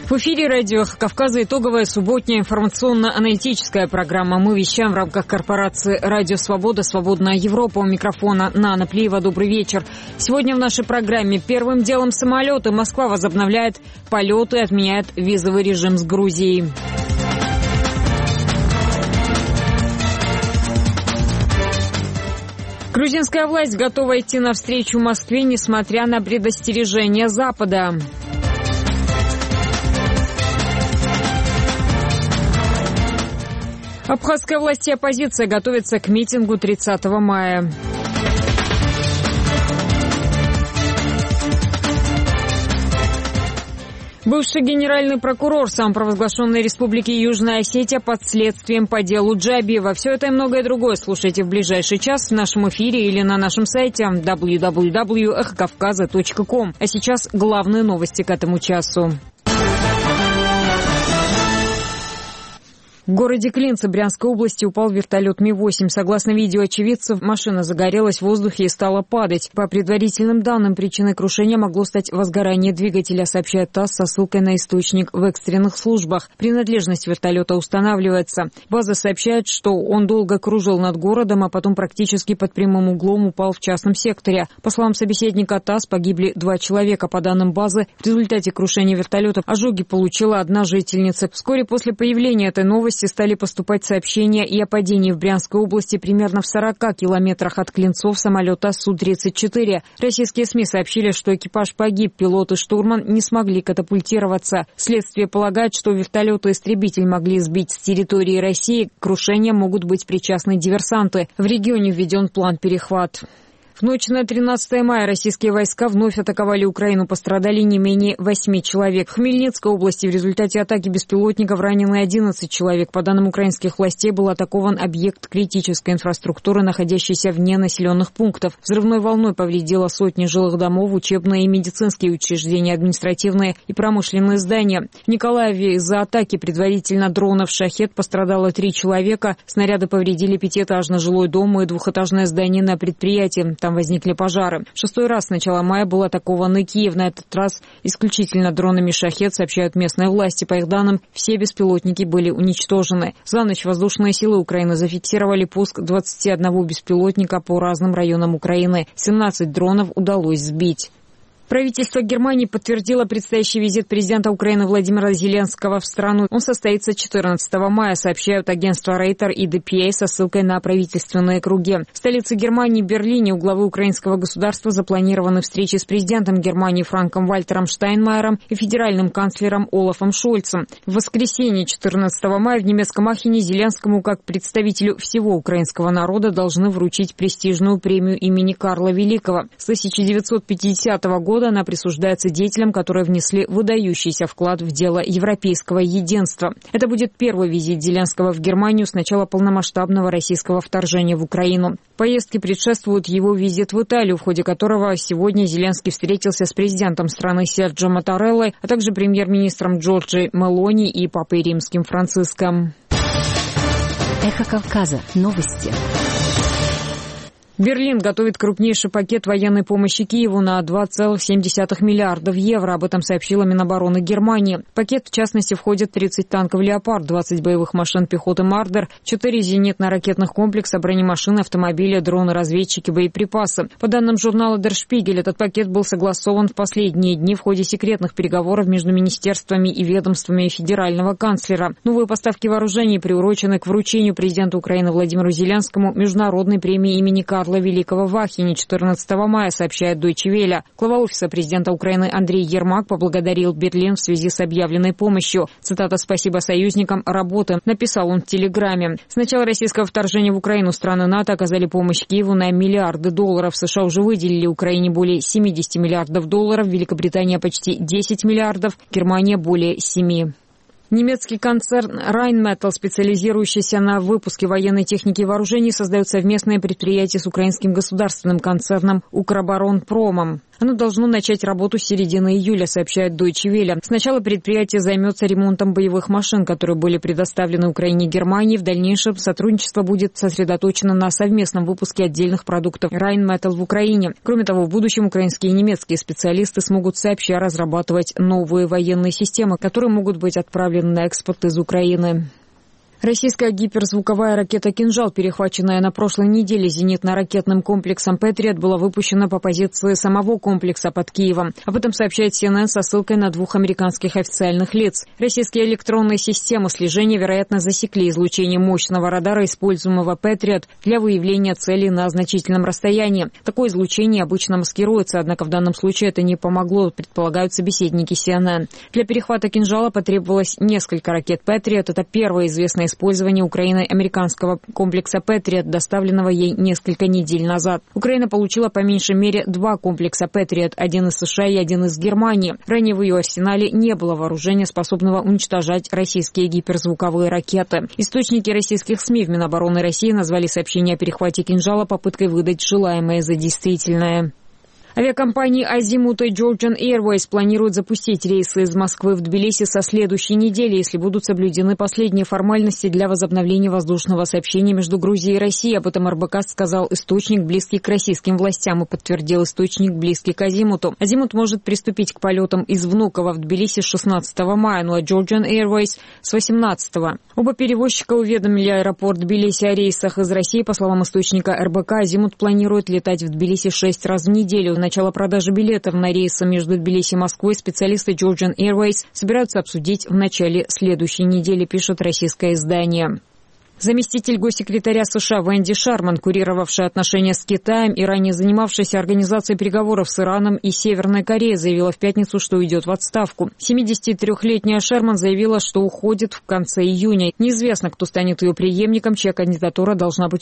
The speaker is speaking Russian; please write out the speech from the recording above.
В эфире радио «Эхо Кавказа» итоговая субботняя информационно-аналитическая программа. Мы вещаем в рамках корпорации «Радио Свобода», «Свободная Европа». У микрофона Нана Плиева. Добрый вечер. Сегодня в нашей программе первым делом самолеты. Москва возобновляет полеты и отменяет визовый режим с Грузией. Грузинская власть готова идти навстречу Москве, несмотря на предостережения Запада. Абхазская власть и оппозиция готовятся к митингу 30 мая. Бывший генеральный прокурор самопровозглашенной республики Южная Осетия под следствием по делу Джабиева. Все это и многое другое слушайте в ближайший час в нашем эфире или на нашем сайте www.ekhokavkaza.com. А сейчас главные новости к этому часу. В городе Клинцы Брянской области упал вертолет Ми-8. Согласно видео очевидцев, машина загорелась в воздухе и стала падать. По предварительным данным, причиной крушения могло стать возгорание двигателя, сообщает ТАСС со ссылкой на источник в экстренных службах. Принадлежность вертолета устанавливается. База сообщает, что он долго кружил над городом, а потом практически под прямым углом упал в частном секторе. По словам собеседника ТАСС, погибли 2 человека. По данным базы, в результате крушения вертолета ожоги получила одна жительница. Вскоре после появления этой новости стали поступать сообщения и о падении в Брянской области примерно в 40 километрах от Клинцов самолета Су-34. Российские СМИ сообщили, что экипаж погиб, пилот и штурман не смогли катапультироваться. Следствие полагает, что вертолет и истребитель могли сбить с территории России. К крушению могут быть причастны диверсанты. В регионе введен план «Перехват». В ночь на 13 мая российские войска вновь атаковали Украину. Пострадали не менее 8 человек. В Хмельницкой области в результате атаки беспилотников ранены 11 человек. По данным украинских властей, был атакован объект критической инфраструктуры, находящийся вне населенных пунктов. Взрывной волной повредило сотни жилых домов, учебные и медицинские учреждения, административные и промышленные здания. В Николаеве из-за атаки предварительно дронов «Шахед» пострадало 3 человека. Снаряды повредили 5-этажный жилой дом и 2-этажное здание на предприятии. Там возникли пожары. 6-й раз с начала мая был атакован и Киев. На этот раз исключительно дронами «Шахед», сообщают местные власти. По их данным, все беспилотники были уничтожены. За ночь воздушные силы Украины зафиксировали пуск 21 беспилотника по разным районам Украины. 17 дронов удалось сбить. Правительство Германии подтвердило предстоящий визит президента Украины Владимира Зеленского в страну. Он состоится 14 мая, сообщают агентства Рейтер и DPA со ссылкой на правительственные круги. В столице Германии, Берлине, у главы украинского государства запланированы встречи с президентом Германии Франком Вальтером Штайнмайером и федеральным канцлером Олафом Шольцем. В воскресенье 14 мая в немецком Ахене Зеленскому, как представителю всего украинского народа, должны вручить престижную премию имени Карла Великого. С 1950 года она присуждается деятелям, которые внесли выдающийся вклад в дело европейского единства. Это будет первый визит Зеленского в Германию с начала полномасштабного российского вторжения в Украину. Поездке предшествует его визит в Италию, в ходе которого сегодня Зеленский встретился с президентом страны Серджо Маттареллой, а также премьер-министром Джорджи Мелони и папой римским Франциском. Эхо Кавказа. Новости. Берлин готовит крупнейший пакет военной помощи Киеву на 2,7 миллиардов евро. Об этом сообщила Минобороны Германии. В пакет, в частности, входят 30 танков «Леопард», 20 боевых машин пехоты «Мардер», 4 зенитно-ракетных комплекса, бронемашины, автомобили, дроны, разведчики, боеприпасы. По данным журнала Der Spiegel, этот пакет был согласован в последние дни в ходе секретных переговоров между министерствами и ведомствами федерального канцлера. Новые поставки вооружений приурочены к вручению президенту Украины Владимиру Зеленскому международной премии имени Карла Великого в Ахене 14 мая, сообщает Deutsche Welle. Глава офиса президента Украины Андрей Ермак поблагодарил Берлин в связи с объявленной помощью. Цитата: «Спасибо союзникам, работы», написал он в Телеграме. С начала российского вторжения в Украину страны НАТО оказали помощь Киеву на миллиарды долларов. США уже выделили Украине более 70 миллиардов долларов, Великобритания почти 10 миллиардов, Германия более 7. Немецкий концерн Rheinmetall, специализирующийся на выпуске военной техники и вооружений, создает совместное предприятие с украинским государственным концерном Укроборонпромом. Оно должно начать работу с середины июля, сообщает Deutsche Welle. Сначала предприятие займется ремонтом боевых машин, которые были предоставлены Украине и Германии. В дальнейшем сотрудничество будет сосредоточено на совместном выпуске отдельных продуктов Rheinmetall в Украине. Кроме того, в будущем украинские и немецкие специалисты смогут сообща разрабатывать новые военные системы, которые могут быть отправлены на экспорт из Украины. Российская гиперзвуковая ракета «Кинжал», перехваченная на прошлой неделе зенитно-ракетным комплексом «Патриот», была выпущена по позиции самого комплекса под Киевом. Об этом сообщает CNN со ссылкой на 2 американских официальных лиц. Российские электронные системы слежения, вероятно, засекли излучение мощного радара, используемого «Патриот», для выявления целей на значительном расстоянии. Такое излучение обычно маскируется, однако в данном случае это не помогло, предполагают собеседники CNN. Для перехвата «Кинжала» потребовалось несколько ракет «Патриот». Это первое известное использование Украиной американского комплекса «Патриот», доставленного ей несколько недель назад. Украина получила по меньшей мере 2 комплекса «Патриот», один из США и один из Германии. Ранее в ее арсенале не было вооружения, способного уничтожать российские гиперзвуковые ракеты. Источники российских СМИ в Минобороны России назвали сообщение о перехвате «Кинжала» попыткой выдать желаемое за действительное. Авиакомпании «Азимут» и Georgian Airways планируют запустить рейсы из Москвы в Тбилиси со следующей недели, если будут соблюдены последние формальности для возобновления воздушного сообщения между Грузией и Россией. Об этом РБК сказал источник, близкий к российским властям, и подтвердил источник, близкий к «Азимуту». «Азимут» может приступить к полетам из Внуково в Тбилиси с 16 мая, ну а Georgian Airways с 18. Оба перевозчика уведомили аэропорт Тбилиси о рейсах из России. По словам источника РБК, «Азимут» планирует летать в Тбилиси 6 раз в неделю. Начало продажи билетов на рейсы между Тбилиси и Москвой специалисты Georgian Airways собираются обсудить в начале следующей недели, пишет российское издание. Заместитель госсекретаря США Венди Шарман, курировавшая отношения с Китаем и ранее занимавшаяся организацией переговоров с Ираном и Северной Кореей, заявила в пятницу, что уйдет в отставку. 73-летняя Шарман заявила, что уходит в конце июня. Неизвестно, кто станет ее преемником, чья кандидатура должна быть